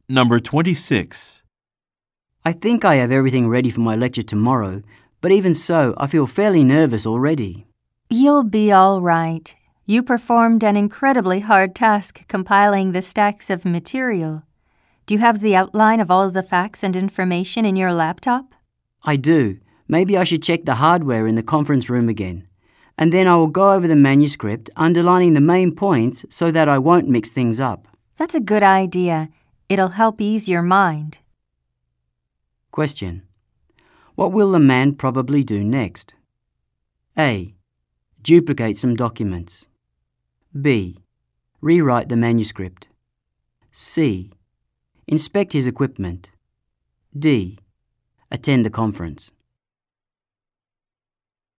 Number 26. I think I have everything ready for my lecture tomorrow, but even so, I feel fairly nervous already. You'll be all right. You performed an incredibly hard task compiling the stacks of material. Do you have the outline of all the facts and information in your laptop? I do. Maybe I should check the hardware in the conference room again. And then I will go over the manuscript, underlining the main points so that I won't mix things up. That's a good idea. It'll help ease your mind. Question. What will the man probably do next? A. Duplicate some documents. B. Rewrite the manuscript. C. Inspect his equipment. D. Attend the conference.